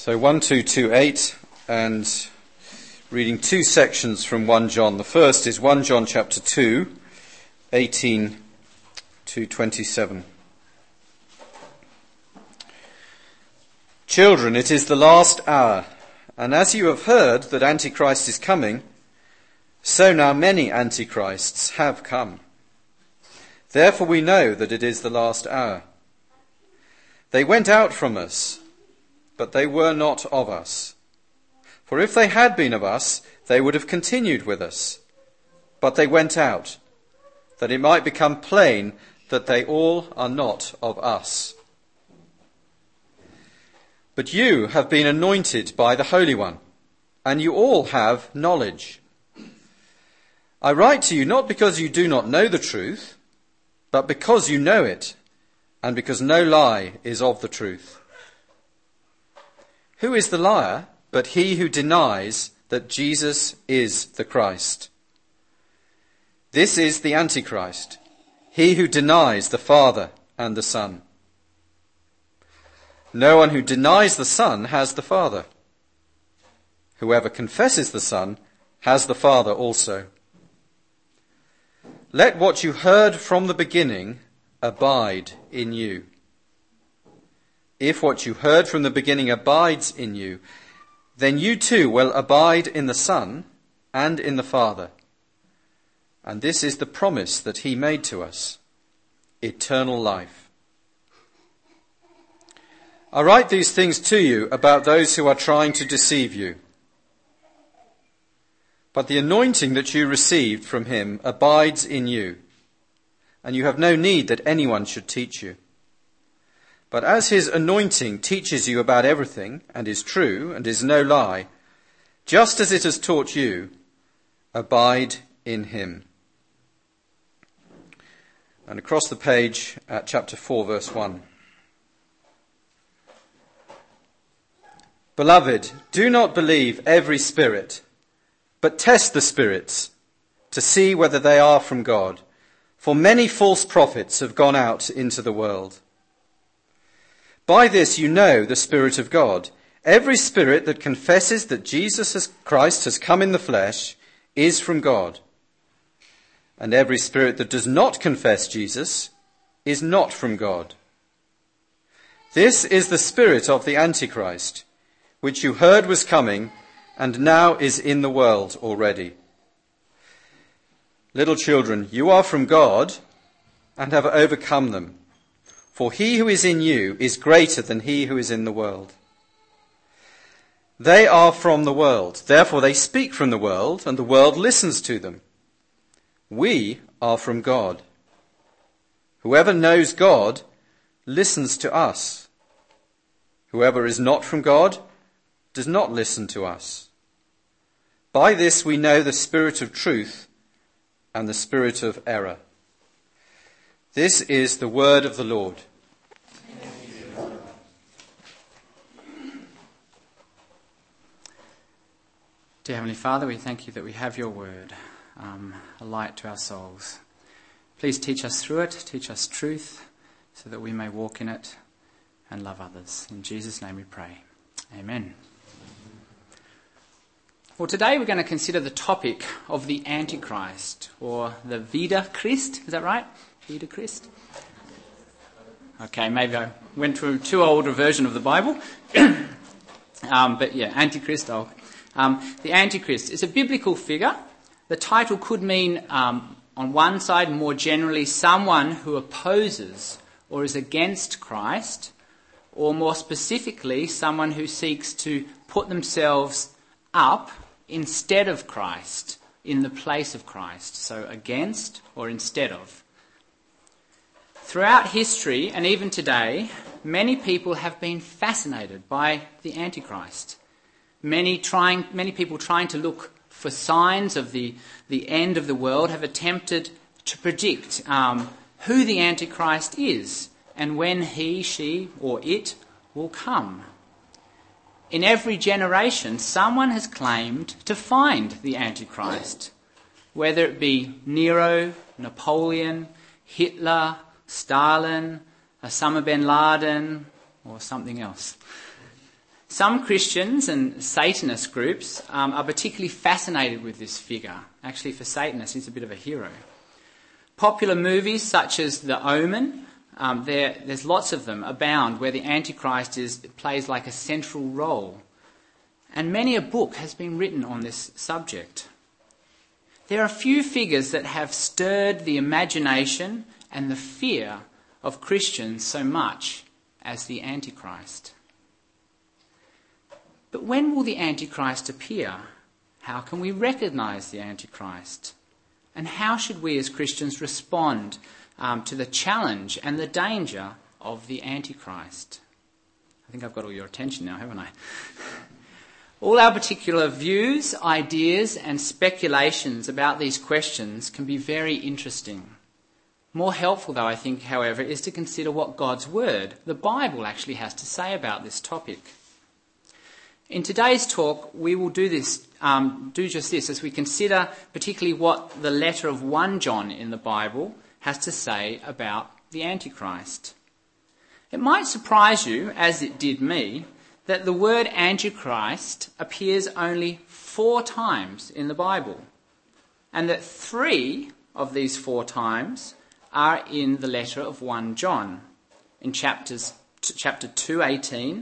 So 1228 and reading two sections from 1 John. The first is 1 John chapter 2, 18 to 27. Children, it is the last hour, and as you have heard that Antichrist is coming, so now many Antichrists have come. Therefore we know that it is the last hour. They went out from us, but they were not of us. For if they had been of us, they would have continued with us. But they went out, that it might become plain that they all are not of us. But you have been anointed by the Holy One, and you all have knowledge. I write to you not because you do not know the truth, but because you know it, and because no lie is of the truth. Who is the liar but he who denies that Jesus is the Christ? This is the Antichrist, he who denies the Father and the Son. No one who denies the Son has the Father. Whoever confesses the Son has the Father also. Let what you heard from the beginning abide in you. If what you heard from the beginning abides in you, then you too will abide in the Son and in the Father. And this is the promise that he made to us, eternal life. I write these things to you about those who are trying to deceive you. But the anointing that you received from him abides in you, and you have no need that anyone should teach you. But as his anointing teaches you about everything, and is true, and is no lie, just as it has taught you, abide in him. And across the page at chapter 4, verse 1. Beloved, do not believe every spirit, but test the spirits to see whether they are from God. For many false prophets have gone out into the world. By this you know the Spirit of God. Every spirit that confesses that Jesus Christ has come in the flesh is from God. And every spirit that does not confess Jesus is not from God. This is the spirit of the Antichrist, which you heard was coming and now is in the world already. Little children, you are from God and have overcome them. For he who is in you is greater than he who is in the world. They are from the world, therefore they speak from the world, and the world listens to them. We are from God. Whoever knows God listens to us. Whoever is not from God does not listen to us. By this we know the spirit of truth and the spirit of error. This is the word of the Lord. Dear Heavenly Father, we thank you that we have your word, a light to our souls. Please teach us through it, teach us truth, so that we may walk in it and love others. In Jesus' name we pray. Amen. Well, today we're going to consider the topic of the Antichrist, or the Wiederchrist. Is that right? Wiederchrist? Okay, maybe I went through too old a version of the Bible. But yeah, Antichrist. The Antichrist is a biblical figure. The title could mean, on one side, more generally, someone who opposes or is against Christ, or more specifically, someone who seeks to put themselves up instead of Christ, in the place of Christ. So against or instead of. Throughout history, and even today, many people have been fascinated by the Antichrist. Many people trying to look for signs of the end of the world have attempted to predict who the Antichrist is and when he, she, or it will come. In every generation, someone has claimed to find the Antichrist, whether it be Nero, Napoleon, Hitler, Stalin, Osama bin Laden, or something else. Some Christians and Satanist groups are particularly fascinated with this figure. Actually, for Satanists, he's a bit of a hero. Popular movies such as The Omen, there's lots of them, abound, where the Antichrist plays like a central role. And many a book has been written on this subject. There are few figures that have stirred the imagination and the fear of Christians so much as the Antichrist. But when will the Antichrist appear? How can we recognise the Antichrist? And how should we as Christians respond to the challenge and the danger of the Antichrist? I think I've got all your attention now, haven't I? All our particular views, ideas and speculations about these questions can be very interesting. More helpful, though, I think, however, is to consider what God's Word, the Bible, actually has to say about this topic. In today's talk, we will do just this, as we consider particularly what the letter of 1 John in the Bible has to say about the Antichrist. It might surprise you, as it did me, that the word Antichrist appears only 4 times in the Bible, and that 3 of these 4 times are in the letter of 1 John, in chapter 2:18,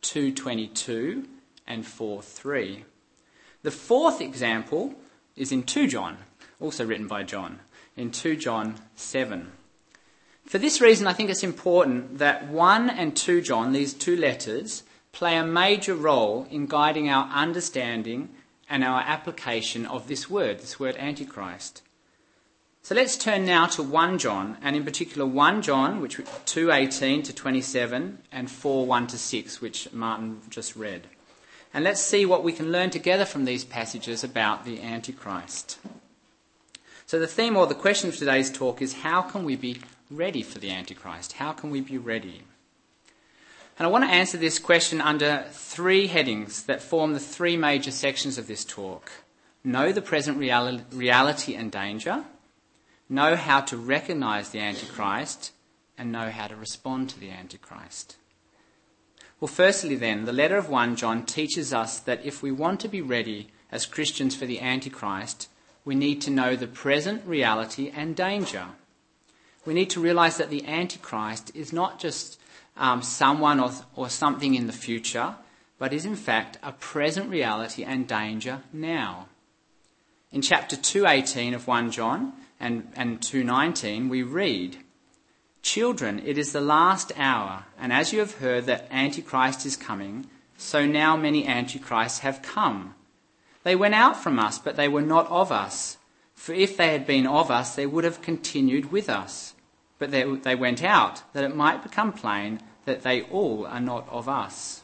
2:22, and 4:3. The 4th example is in 2 John, also written by John, in 2 John 7. For this reason, I think it's important that 1 and 2 John, these 2 letters, play a major role in guiding our understanding and our application of this word Antichrist. So let's turn now to 1 John, and in particular 1 John, which 2:18 to 27, and 4:1 to 6, which Martin just read. And let's see what we can learn together from these passages about the Antichrist. So the theme or the question of today's talk is, how can we be ready for the Antichrist? How can we be ready? And I want to answer this question under 3 headings that form the 3 major sections of this talk. Know the present reality and danger, know how to recognise the Antichrist, and know how to respond to the Antichrist. Well, firstly then, the letter of 1 John teaches us that if we want to be ready as Christians for the Antichrist, we need to know the present reality and danger. We need to realise that the Antichrist is not just someone or something in the future, but is in fact a present reality and danger now. In chapter 2:18 of 1 John and 2:19 we read, "Children, it is the last hour, and as you have heard that Antichrist is coming, so now many Antichrists have come. They went out from us, but they were not of us. For if they had been of us, they would have continued with us. But they went out, that it might become plain that they all are not of us."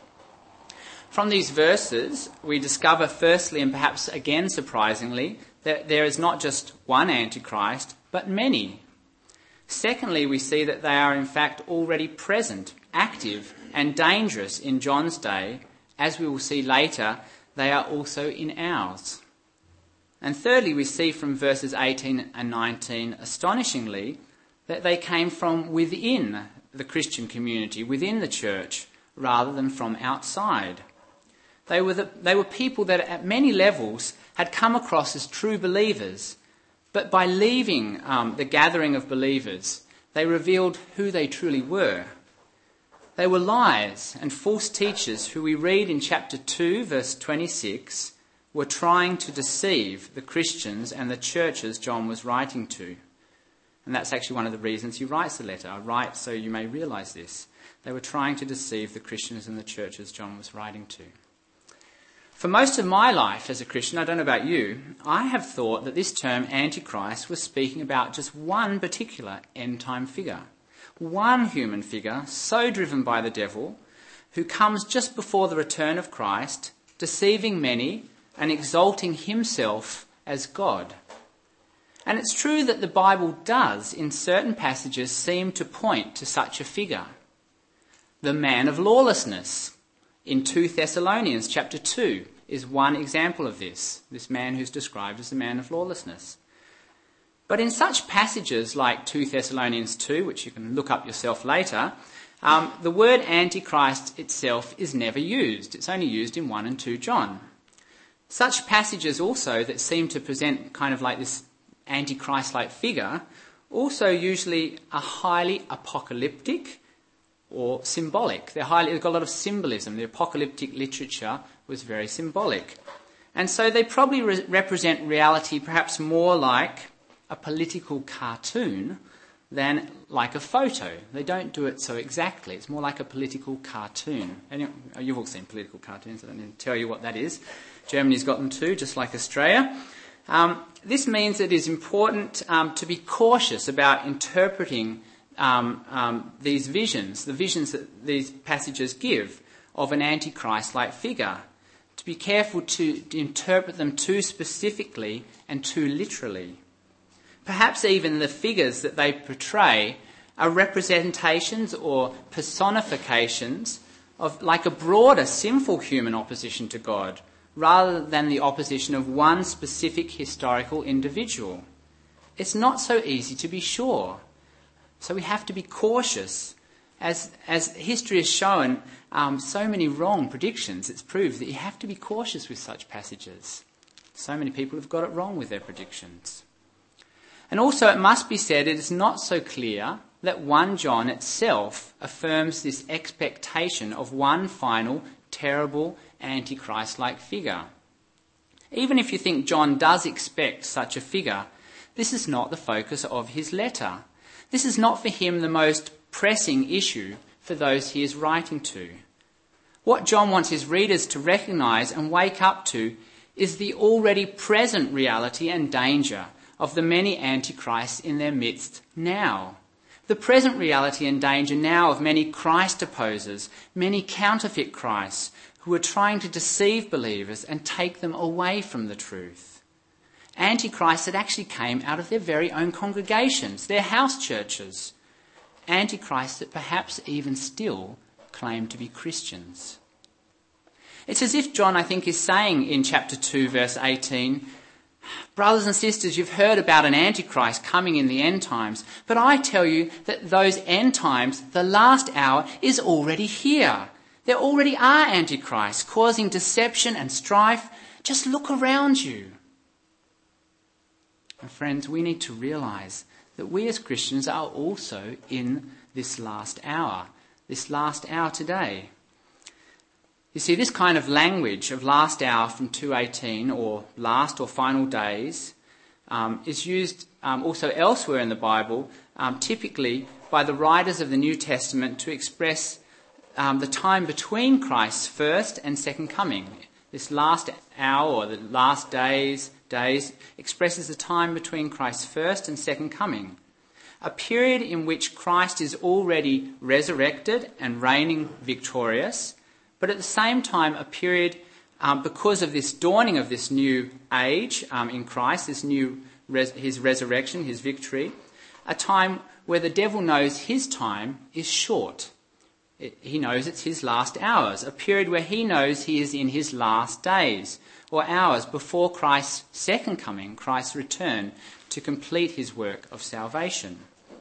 From these verses, we discover firstly, and perhaps again surprisingly, that there is not just one Antichrist, but many. Secondly, we see that they are in fact already present, active and dangerous in John's day. As we will see later, they are also in ours. And thirdly, we see from verses 18 and 19, astonishingly, that they came from within the Christian community, within the church, rather than from outside. They were people that at many levels had come across as true believers, but by leaving the gathering of believers, they revealed who they truly were. They were liars and false teachers who we read in chapter 2, verse 26, were trying to deceive the Christians and the churches John was writing to. And that's actually one of the reasons he writes the letter. I write so you may realise this. They were trying to deceive the Christians and the churches John was writing to. For most of my life as a Christian, I don't know about you, I have thought that this term Antichrist was speaking about just one particular end-time figure. One human figure so driven by the devil who comes just before the return of Christ, deceiving many and exalting himself as God. And it's true that the Bible does, in certain passages, seem to point to such a figure. The man of lawlessness in 2 Thessalonians chapter 2 is one example of this man who's described as the man of lawlessness. But in such passages like 2 Thessalonians 2, which you can look up yourself later, the word Antichrist itself is never used. It's only used in 1 and 2 John. Such passages also that seem to present kind of like this Antichrist-like figure also usually are highly apocalyptic or symbolic. They've got a lot of symbolism. The apocalyptic literature was very symbolic. And so they probably represent reality perhaps more like a political cartoon than like a photo. They don't do it so exactly. It's more like a political cartoon. And you've all seen political cartoons. I don't need to tell you what that is. Germany's got them too, just like Australia. This means it is important to be cautious about interpreting these visions, the visions that these passages give of an Antichrist-like figure. To be careful to interpret them too specifically and too literally. Perhaps even the figures that they portray are representations or personifications of like a broader sinful human opposition to God, rather than the opposition of one specific historical individual. It's not so easy to be sure. So we have to be cautious. As history has shown, so many wrong predictions, it's proved that you have to be cautious with such passages. So many people have got it wrong with their predictions. And also it must be said it is not so clear that 1 John itself affirms this expectation of one final, terrible, Antichrist-like figure. Even if you think John does expect such a figure, this is not the focus of his letter. This is not for him the most pressing issue for those he is writing to. What John wants his readers to recognise and wake up to is the already present reality and danger of the many antichrists in their midst now. The present reality and danger now of many Christ opposers, many counterfeit Christs who are trying to deceive believers and take them away from the truth. Antichrists that actually came out of their very own congregations, their house churches. Antichrists that perhaps even still claim to be Christians. It's as if John, I think, is saying in chapter 2, verse 18, brothers and sisters, you've heard about an Antichrist coming in the end times, but I tell you that those end times, the last hour, is already here. There already are Antichrists causing deception and strife. Just look around you. And friends, we need to realise that we as Christians are also in this last hour today. You see, this kind of language of last hour from 2:18 or last or final days is used also elsewhere in the Bible, typically by the writers of the New Testament to express the time between Christ's first and second coming. This last hour or the last days expresses the time between Christ's first and second coming. A period in which Christ is already resurrected and reigning victorious, but at the same time a period because of this dawning of this new age in Christ, this new his resurrection, his victory, a time where the devil knows his time is short. He knows it's his last hours, a period where he knows he is in his last days or hours before Christ's second coming, Christ's return to complete his work of salvation.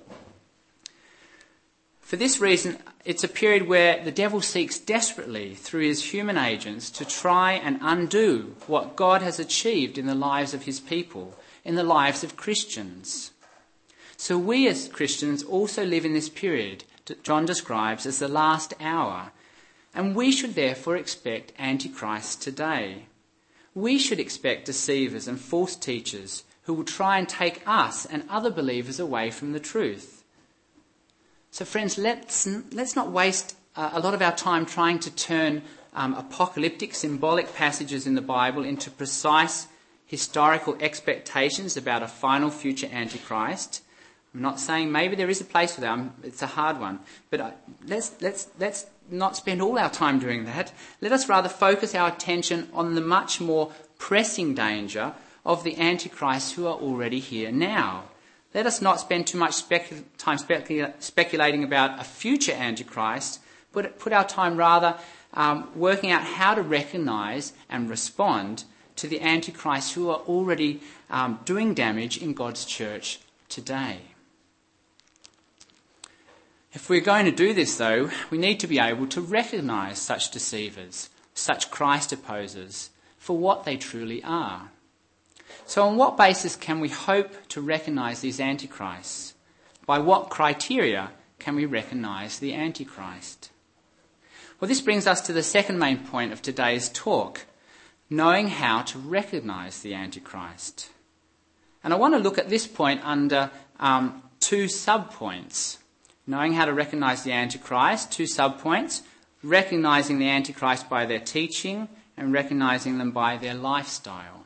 For this reason, it's a period where the devil seeks desperately through his human agents to try and undo what God has achieved in the lives of his people, in the lives of Christians. So we as Christians also live in this period that John describes as the last hour, and we should therefore expect Antichrists today. We should expect deceivers and false teachers who will try and take us and other believers away from the truth. So friends, let's not waste a lot of our time trying to turn apocalyptic, symbolic passages in the Bible into precise historical expectations about a final future Antichrist. I'm not saying maybe there is a place for that. It's a hard one. But let's not spend all our time doing that. Let us rather focus our attention on the much more pressing danger of the Antichrists who are already here now. Let us not spend too much time speculating about a future Antichrist, but put our time rather working out how to recognise and respond to the Antichrists who are already doing damage in God's church today. If we're going to do this, though, we need to be able to recognise such deceivers, such Christ opposers, for what they truly are. So on what basis can we hope to recognise these antichrists? By what criteria can we recognise the Antichrist? Well, this brings us to the second main point of today's talk, knowing how to recognise the Antichrist. And I want to look at this point under two sub-points. Knowing how to recognise the Antichrist, two sub-points, recognising the Antichrist by their teaching and recognising them by their lifestyle.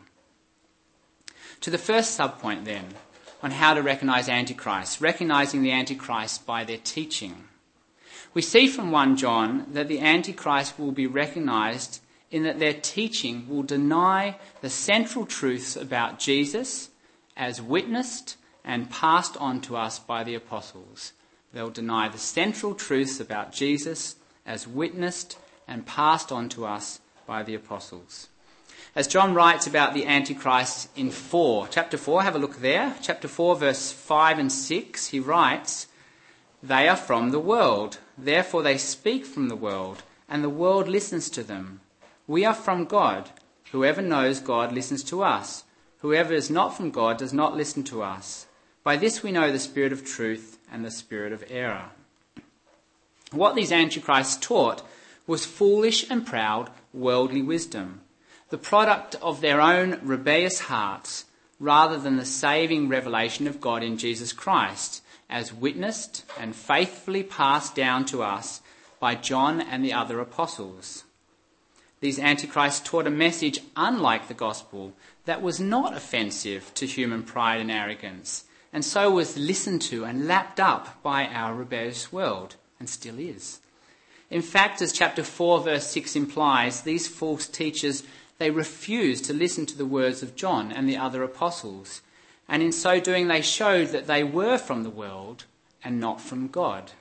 To the first sub-point then, on how to recognise Antichrist, recognising the Antichrist by their teaching. We see from 1 John that the Antichrist will be recognised in that their teaching will deny the central truths about Jesus as witnessed and passed on to us by the apostles. They'll deny the central truths about Jesus as witnessed and passed on to us by the apostles. As John writes about the Antichrist in chapter 4, have a look there, chapter 4, verse 5 and 6, he writes, "They are from the world, therefore they speak from the world, and the world listens to them. We are from God. Whoever knows God listens to us. Whoever is not from God does not listen to us. By this we know the spirit of truth and the spirit of error." What these antichrists taught was foolish and proud worldly wisdom, the product of their own rebellious hearts, rather than the saving revelation of God in Jesus Christ, as witnessed and faithfully passed down to us by John and the other apostles. These antichrists taught a message unlike the gospel that was not offensive to human pride and arrogance, and so was listened to and lapped up by our rebellious world, and still is. In fact, as chapter 4 verse 6 implies, these false teachers, they refused to listen to the words of John and the other apostles, and in so doing they showed that they were from the world and not from God.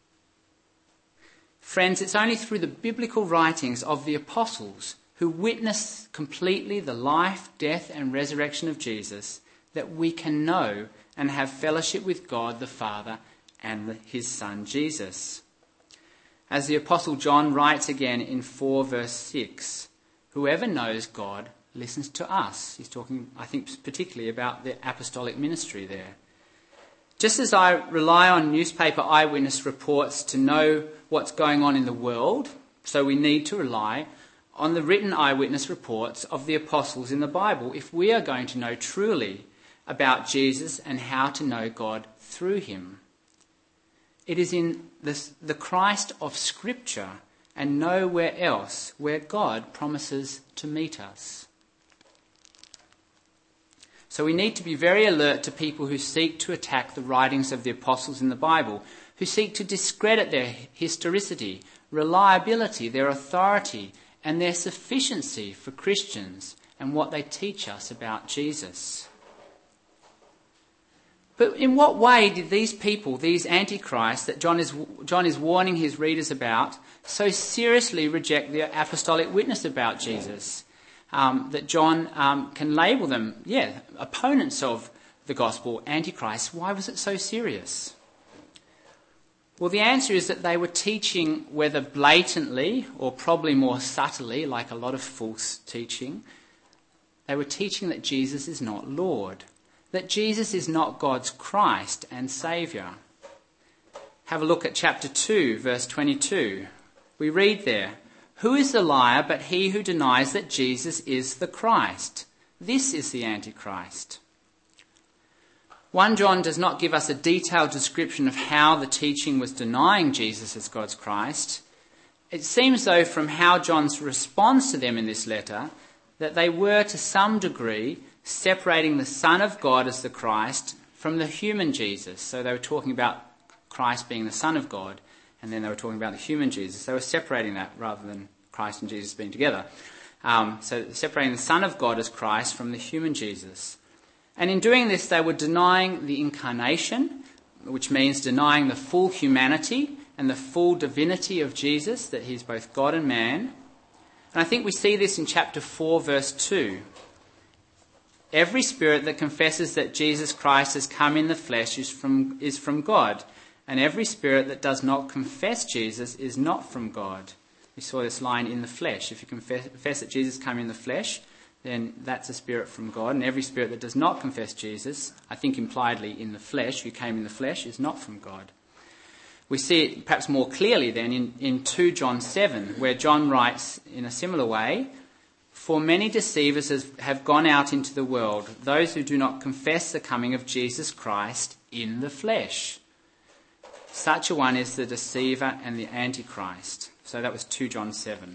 Friends, it's only through the biblical writings of the apostles who witness completely the life, death and resurrection of Jesus that we can know and have fellowship with God the Father and his Son Jesus. As the Apostle John writes again in 4 verse 6, "Whoever knows God listens to us." He's talking, I think, particularly about the apostolic ministry there. Just as I rely on newspaper eyewitness reports to know what's going on in the world, so we need to rely on the written eyewitness reports of the apostles in the Bible if we are going to know truly about Jesus and how to know God through him. It is in the Christ of Scripture and nowhere else where God promises to meet us. So we need to be very alert to people who seek to attack the writings of the apostles in the Bible, who seek to discredit their historicity, reliability, their authority, and their sufficiency for Christians and what they teach us about Jesus. But in what way did these people, these antichrists that John is warning his readers about, so seriously reject the apostolic witness about Jesus? That John can label them, opponents of the gospel, antichrists. Why was it so serious? Well, the answer is that they were teaching, whether blatantly or probably more subtly, like a lot of false teaching, they were teaching that Jesus is not Lord, that Jesus is not God's Christ and Saviour. Have a look at chapter 2, verse 22. We read there, "Who is the liar but he who denies that Jesus is the Christ? This is the Antichrist." 1 John does not give us a detailed description of how the teaching was denying Jesus as God's Christ. It seems, though, from how John's responds to them in this letter, that they were to some degree separating the Son of God as the Christ from the human Jesus. So they were talking about Christ being the Son of God, and then they were talking about the human Jesus. They were separating that rather than Christ and Jesus being together. So separating the Son of God as Christ from the human Jesus. And in doing this, they were denying the incarnation, which means denying the full humanity and the full divinity of Jesus, that he's both God and man. And I think we see this in chapter 4, verse 2. "Every spirit that confesses that Jesus Christ has come in the flesh is from God, And every spirit that does not confess Jesus is not from God. We saw this line, in the flesh. If you confess that Jesus came in the flesh, then that's a spirit from God. And every spirit that does not confess Jesus, I think impliedly in the flesh, who came in the flesh, is not from God. We see it perhaps more clearly then in 2 John 7, where John writes in a similar way, "For many deceivers have gone out into the world, those who do not confess the coming of Jesus Christ in the flesh. Such a one is the deceiver and the Antichrist." So that was 2 John 7.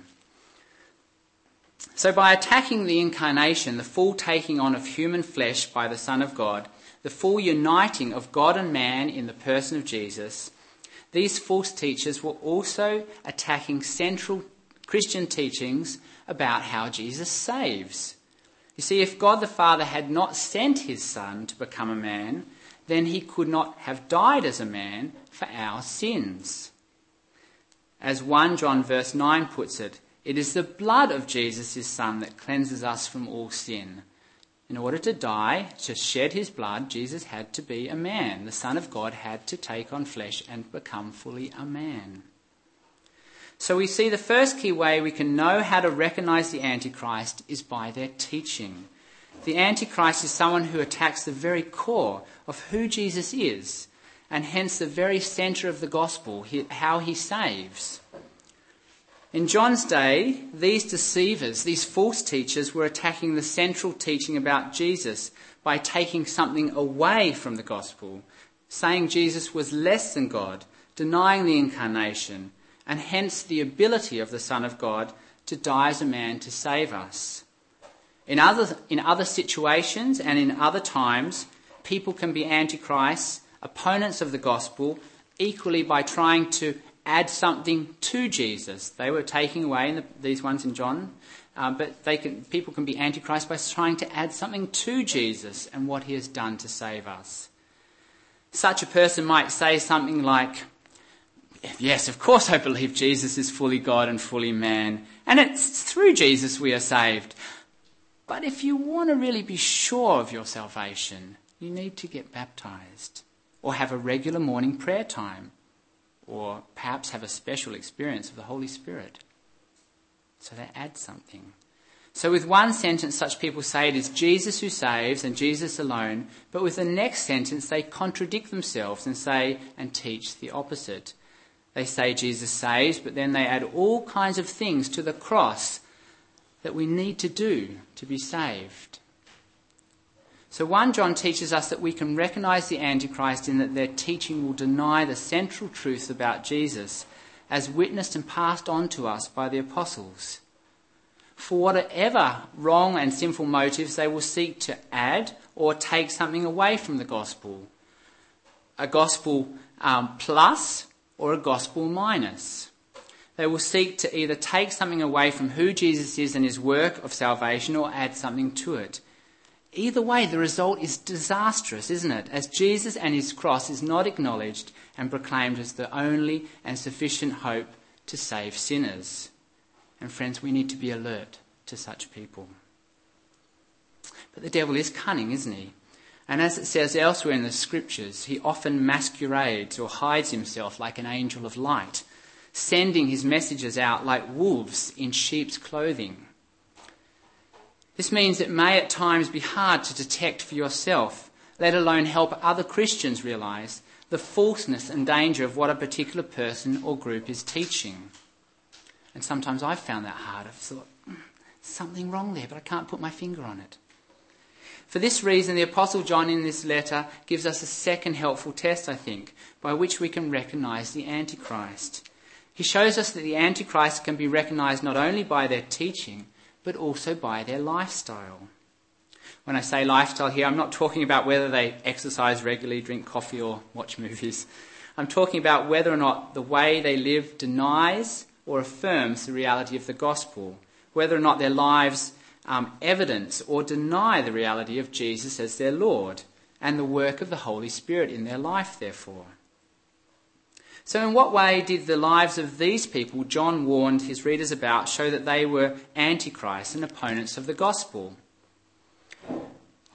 So by attacking the incarnation, the full taking on of human flesh by the Son of God, the full uniting of God and man in the person of Jesus, these false teachers were also attacking central Christian teachings about how Jesus saves. You see, if God the Father had not sent his Son to become a man, then he could not have died as a man for our sins. As 1 John verse 9 puts it, it is the blood of Jesus, his Son, that cleanses us from all sin. In order to die, to shed his blood, Jesus had to be a man. The Son of God had to take on flesh and become fully a man. So we see the first key way we can know how to recognize the Antichrist is by their teaching. The Antichrist is someone who attacks the very core of who Jesus is, and hence the very centre of the gospel, how he saves. In John's day, these deceivers, these false teachers, were attacking the central teaching about Jesus by taking something away from the gospel, saying Jesus was less than God, denying the incarnation, and hence the ability of the Son of God to die as a man to save us. In other situations and in other times, people can be antichrists, opponents of the gospel, equally by trying to add something to Jesus. They were taking away, these ones in John, but people can be antichrists by trying to add something to Jesus and what he has done to save us. Such a person might say something like, "Yes, of course I believe Jesus is fully God and fully man, and it's through Jesus we are saved. But if you want to really be sure of your salvation, you need to get baptized, or have a regular morning prayer time, or perhaps have a special experience of the Holy Spirit." So they add something. So with one sentence, such people say it is Jesus who saves and Jesus alone, but with the next sentence they contradict themselves and say and teach the opposite. They say Jesus saves, but then they add all kinds of things to the cross that we need to do to be saved. So 1 John teaches us that we can recognise the Antichrist in that their teaching will deny the central truth about Jesus as witnessed and passed on to us by the apostles. For whatever wrong and sinful motives, they will seek to add or take something away from the gospel. A gospel plus or a gospel minus. They will seek to either take something away from who Jesus is and his work of salvation or add something to it. Either way, the result is disastrous, isn't it? As Jesus and his cross is not acknowledged and proclaimed as the only and sufficient hope to save sinners. And friends, we need to be alert to such people. But the devil is cunning, isn't he? And as it says elsewhere in the scriptures, he often masquerades or hides himself like an angel of light, sending his messages out like wolves in sheep's clothing. This means it may at times be hard to detect for yourself, let alone help other Christians realise the falseness and danger of what a particular person or group is teaching. And sometimes I've found that hard. I've thought, something wrong there, but I can't put my finger on it. For this reason, the Apostle John in this letter gives us a second helpful test, I think, by which we can recognise the Antichrist. He shows us that the Antichrist can be recognised not only by their teaching, but also by their lifestyle. When I say lifestyle here, I'm not talking about whether they exercise regularly, drink coffee or watch movies. I'm talking about whether or not the way they live denies or affirms the reality of the gospel, whether or not their lives evidence or deny the reality of Jesus as their Lord and the work of the Holy Spirit in their life, therefore. So in what way did the lives of these people John warned his readers about show that they were antichrists and opponents of the gospel? Well,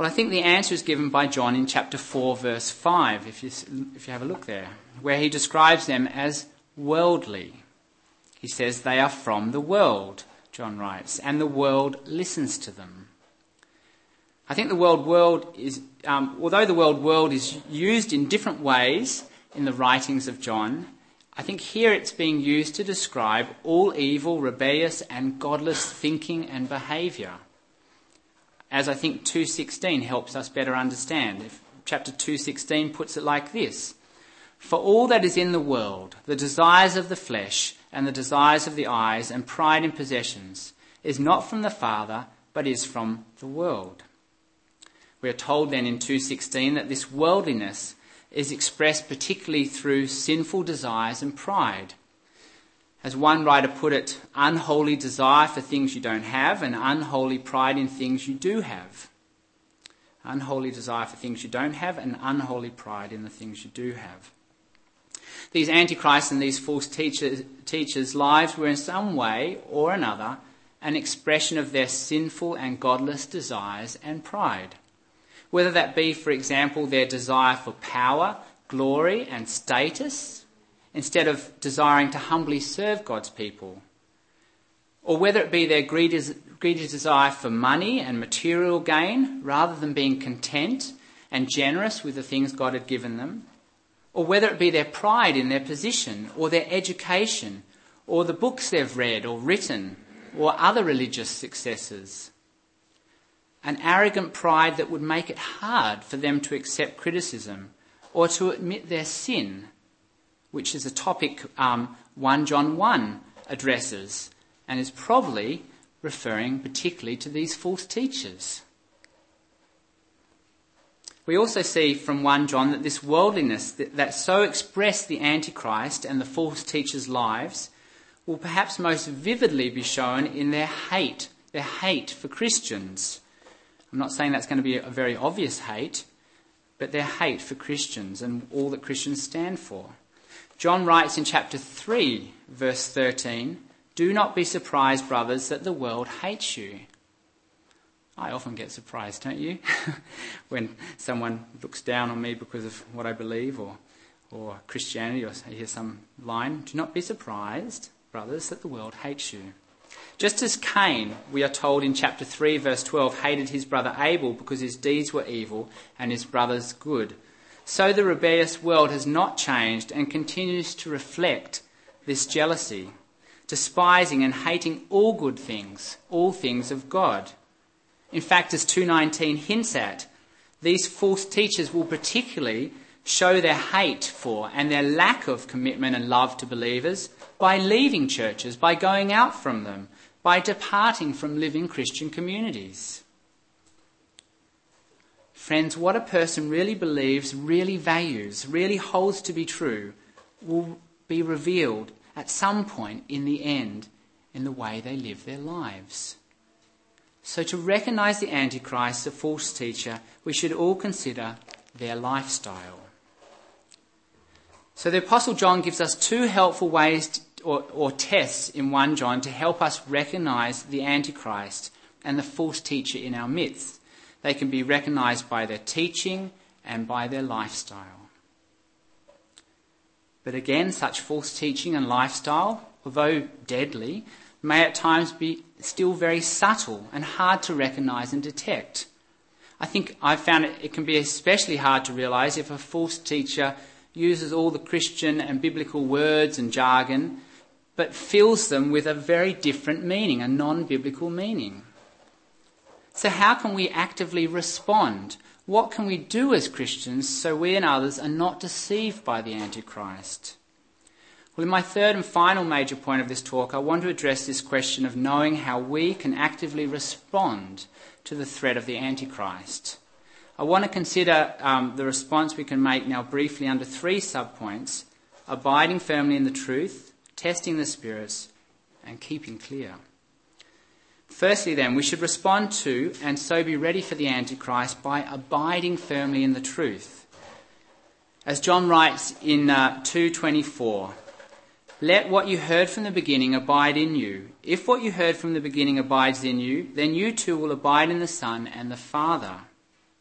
Well, I think the answer is given by John in chapter 4, verse 5, if you have a look there, where he describes them as worldly. He says they are from the world, John writes, and the world listens to them. I think the word world is, although the word world is used in different ways in the writings of John, I think here it's being used to describe all evil, rebellious and godless thinking and behaviour. As I think 2:16 helps us better understand. If chapter 2:16 puts it like this: "For all that is in the world, the desires of the flesh and the desires of the eyes and pride in possessions, is not from the Father, but is from the world." We are told then in 2:16 that this worldliness is expressed particularly through sinful desires and pride. As one writer put it, unholy desire for things you don't have and unholy pride in things you do have. Unholy desire for things you don't have and unholy pride in the things you do have. These antichrists and these false teachers' lives were in some way or another an expression of their sinful and godless desires and pride. Whether that be, for example, their desire for power, glory and status, instead of desiring to humbly serve God's people. Or whether it be their greedy desire for money and material gain, rather than being content and generous with the things God had given them. Or whether it be their pride in their position, or their education, or the books they've read or written, or other religious successes. An arrogant pride that would make it hard for them to accept criticism or to admit their sin, which is a topic 1 John 1 addresses and is probably referring particularly to these false teachers. We also see from 1 John that this worldliness that so expressed the Antichrist and the false teachers' lives will perhaps most vividly be shown in their hate for Christians. I'm not saying that's going to be a very obvious hate, but their hate for Christians and all that Christians stand for. John writes in chapter 3, verse 13, "Do not be surprised, brothers, that the world hates you." I often get surprised, don't you? When someone looks down on me because of what I believe or Christianity, or I hear some line. Do not be surprised, brothers, that the world hates you. Just as Cain, we are told in chapter 3, verse 12, hated his brother Abel because his deeds were evil and his brother's good, so the rebellious world has not changed and continues to reflect this jealousy, despising and hating all good things, all things of God. In fact, as 2:19 hints at, these false teachers will particularly show their hate for and their lack of commitment and love to believers by leaving churches, by going out from them, by departing from living Christian communities. Friends, what a person really believes, really values, really holds to be true will be revealed at some point in the end in the way they live their lives. So to recognise the Antichrist, the false teacher, we should all consider their lifestyle. So the Apostle John gives us two helpful ways or tests in 1 John to help us recognise the Antichrist and the false teacher in our midst. They can be recognised by their teaching and by their lifestyle. But again, such false teaching and lifestyle, although deadly, may at times be still very subtle and hard to recognise and detect. I think I've found it can be especially hard to realise if a false teacher uses all the Christian and biblical words and jargon, but fills them with a very different meaning, a non-biblical meaning. So how can we actively respond? What can we do as Christians so we and others are not deceived by the Antichrist? Well, in my third and final major point of this talk, I want to address this question of knowing how we can actively respond to the threat of the Antichrist. I want to consider the response we can make now briefly under three subpoints: abiding firmly in the truth, testing the spirits, and keeping clear. Firstly then, we should respond to and so be ready for the Antichrist by abiding firmly in the truth. As John writes in 2:24, "Let what you heard from the beginning abide in you. If what you heard from the beginning abides in you, then you too will abide in the Son and the Father."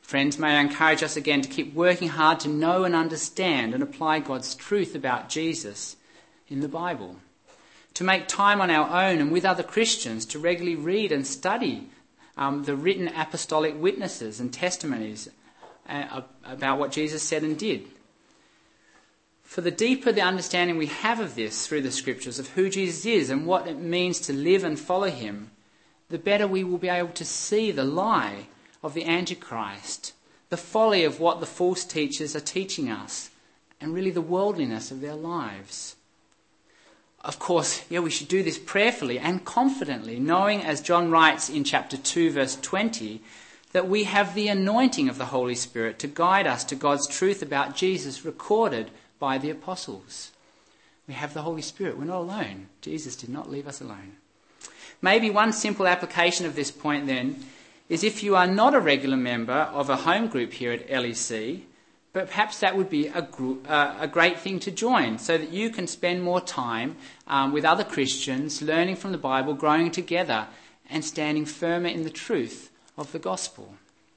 Friends, may I encourage us again to keep working hard to know and understand and apply God's truth about Jesus in the Bible. To make time on our own and with other Christians to regularly read and study the written apostolic witnesses and testimonies about what Jesus said and did. For the deeper the understanding we have of this through the scriptures, of who Jesus is and what it means to live and follow him, the better we will be able to see the lie of the Antichrist, the folly of what the false teachers are teaching us, and really the worldliness of their lives. Of course, we should do this prayerfully and confidently, knowing, as John writes in chapter 2, verse 20, that we have the anointing of the Holy Spirit to guide us to God's truth about Jesus recorded by the apostles. We have the Holy Spirit. We're not alone. Jesus did not leave us alone. Maybe one simple application of this point then is if you are not a regular member of a home group here at LEC, but perhaps that would be a great thing to join so that you can spend more time with other Christians, learning from the Bible, growing together and standing firmer in the truth of the gospel.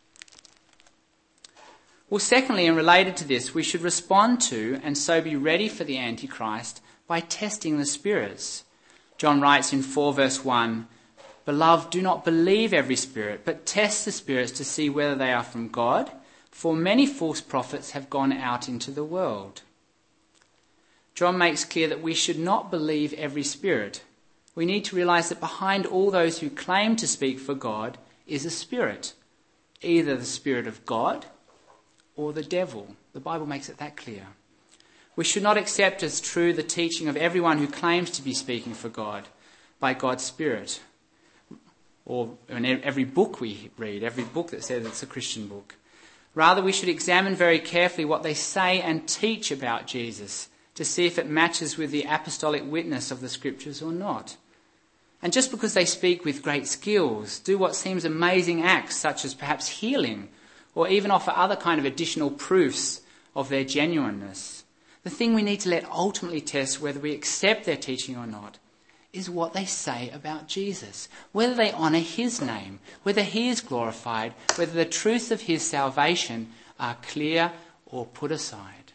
Well, secondly, and related to this, we should respond to and so be ready for the Antichrist by testing the spirits. John writes in 4 verse 1, "Beloved, do not believe every spirit, but test the spirits to see whether they are from God, for many false prophets have gone out into the world." John makes clear that we should not believe every spirit. We need to realize that behind all those who claim to speak for God is a spirit, either the Spirit of God or the devil. The Bible makes it that clear. We should not accept as true the teaching of everyone who claims to be speaking for God by God's Spirit, or in every book we read, every book that says it's a Christian book. Rather, we should examine very carefully what they say and teach about Jesus to see if it matches with the apostolic witness of the Scriptures or not. And just because they speak with great skills, do what seems amazing acts such as perhaps healing, or even offer other kind of additional proofs of their genuineness, the thing we need to let ultimately test whether we accept their teaching or not is what they say about Jesus, whether they honour his name, whether he is glorified, whether the truths of his salvation are clear or put aside.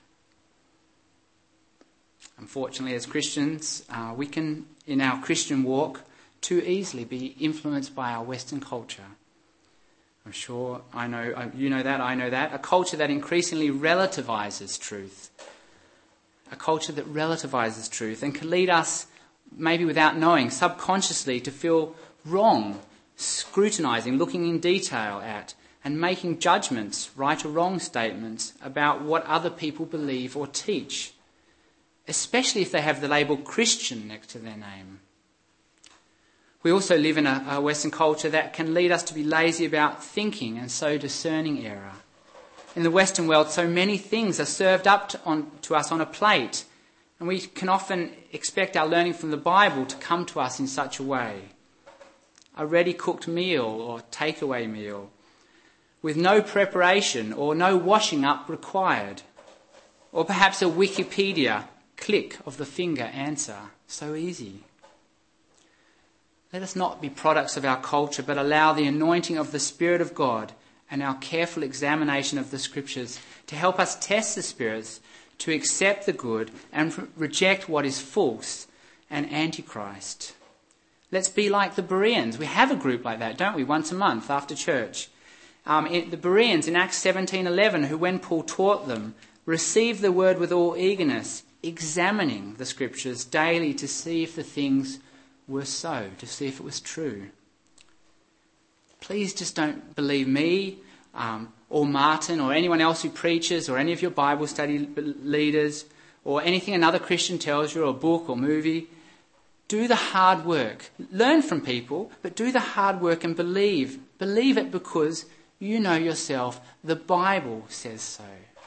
Unfortunately, as Christians, we can, in our Christian walk, too easily be influenced by our Western culture. I'm sure you know that, I know that. A culture that increasingly relativizes truth. A culture that relativizes truth and can lead us, maybe without knowing, subconsciously to feel wrong, scrutinizing, looking in detail at, and making judgments, right or wrong statements about what other people believe or teach, especially if they have the label Christian next to their name. We also live in a Western culture that can lead us to be lazy about thinking and so discerning error. In the Western world, so many things are served up to us on a plate, and we can often expect our learning from the Bible to come to us in such a way. A ready-cooked meal or takeaway meal, with no preparation or no washing up required. Or perhaps a Wikipedia click of the finger answer. So easy. Let us not be products of our culture, but allow the anointing of the Spirit of God and our careful examination of the Scriptures to help us test the spirits, to accept the good and reject what is false and Antichrist. Let's be like the Bereans. We have a group like that, don't we, once a month after church. The Bereans in Acts 17:11, who when Paul taught them, received the word with all eagerness, examining the Scriptures daily to see if the things were so, to see if it was true. Please just don't believe me or Martin or anyone else who preaches or any of your Bible study leaders or anything another Christian tells you, or a book or movie. Do the hard work. Learn from people, but do the hard work and believe. Believe it because you know yourself the Bible says so.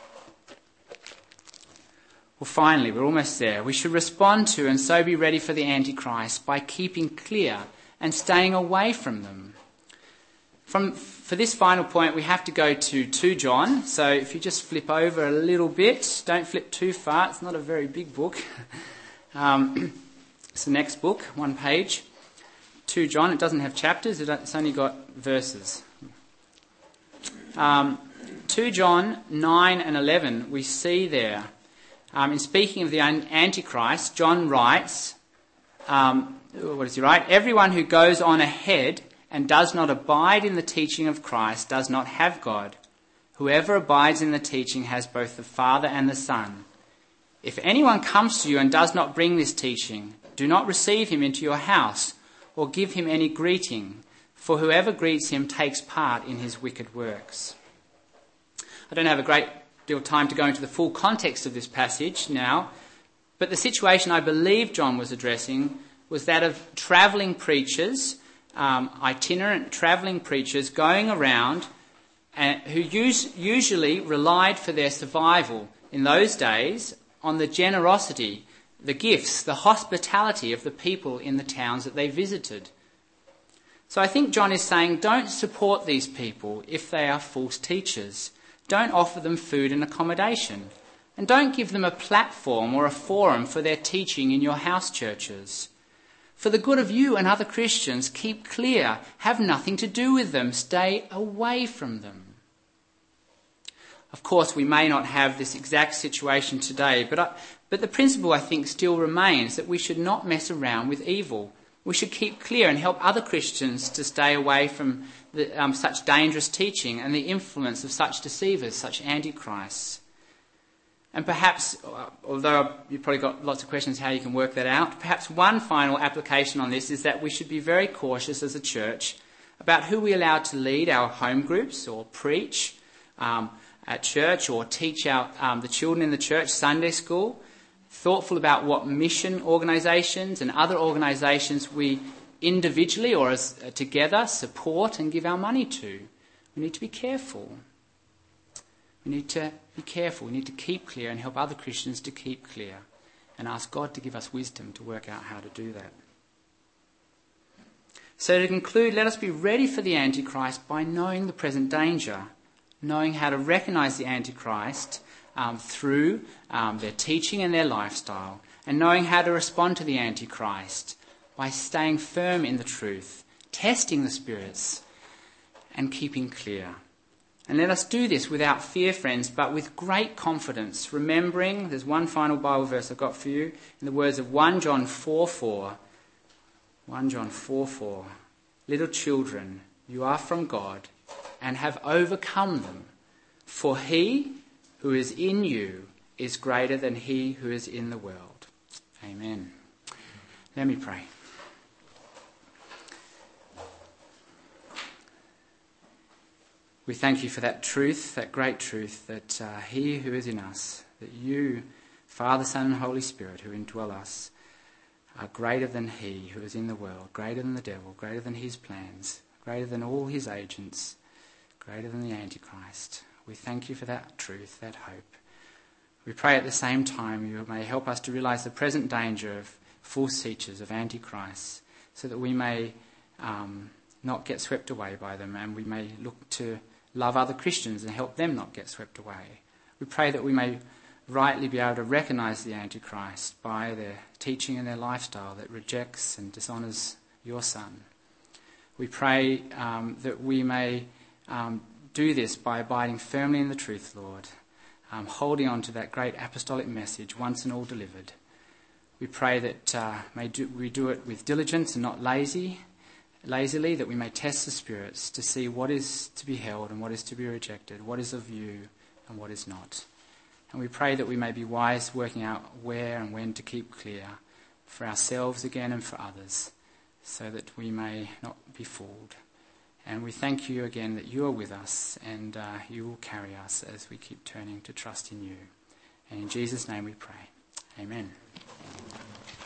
Well, finally, we're almost there. We should respond to and so be ready for the Antichrist by keeping clear and staying away from them. For this final point, we have to go to 2 John. So if you just flip over a little bit, don't flip too far. It's not a very big book. It's the next book, one page. 2 John, it doesn't have chapters, it's only got verses. 2 John 9 and 11, we see there, in speaking of the Antichrist, John writes, what does he write? Everyone who goes on ahead and does not abide in the teaching of Christ does not have God. Whoever abides in the teaching has both the Father and the Son. If anyone comes to you and does not bring this teaching, do not receive him into your house or give him any greeting, for whoever greets him takes part in his wicked works. I don't have a great deal of time to go into the full context of this passage now, but the situation I believe John was addressing was that of travelling preachers, itinerant travelling preachers going around who usually relied for their survival in those days on the generosity, the gifts, the hospitality of the people in the towns that they visited. So I think John is saying, don't support these people if they are false teachers. Don't offer them food and accommodation. And don't give them a platform or a forum for their teaching in your house churches. For the good of you and other Christians, keep clear. Have nothing to do with them. Stay away from them. Of course, we may not have this exact situation today, but the principle, I think, still remains that we should not mess around with evil. We should keep clear and help other Christians to stay away from such dangerous teaching and the influence of such deceivers, such antichrists. And perhaps, although you've probably got lots of questions how you can work that out, perhaps one final application on this is that we should be very cautious as a church about who we allow to lead our home groups or preach at church or teach the children in the church Sunday school. Thoughtful about what mission organisations and other organisations we individually or as together support and give our money to. We need to be careful. We need to be careful. We need to keep clear and help other Christians to keep clear and ask God to give us wisdom to work out how to do that. So to conclude, let us be ready for the Antichrist by knowing the present danger, knowing how to recognise the Antichrist through their teaching and their lifestyle, and knowing how to respond to the Antichrist by staying firm in the truth, testing the spirits, and keeping clear. And let us do this without fear, friends, but with great confidence, remembering, there's one final Bible verse I've got for you, in the words of 1 John 4:4. 1 John 4:4. Little children, you are from God and have overcome them, for he who is in you is greater than he who is in the world. Amen. Let me pray. We thank you for that truth, that great truth, that he who is in us, that you, Father, Son and Holy Spirit, who indwell us, are greater than he who is in the world, greater than the devil, greater than his plans, greater than all his agents, greater than the Antichrist. We thank you for that truth, that hope. We pray at the same time you may help us to realise the present danger of false teachers, of Antichrists, so that we may not get swept away by them, and we may look to love other Christians and help them not get swept away. We pray that we may rightly be able to recognise the Antichrist by their teaching and their lifestyle that rejects and dishonours your Son. We pray that we may do this by abiding firmly in the truth, Lord, holding on to that great apostolic message once and all delivered. We pray that we do it with diligence and not lazily, that we may test the spirits to see what is to be held and what is to be rejected, what is of you and what is not. And we pray that we may be wise, working out where and when to keep clear for ourselves again and for others, so that we may not be fooled. And we thank you again that you are with us and you will carry us as we keep turning to trust in you. And in Jesus' name we pray. Amen.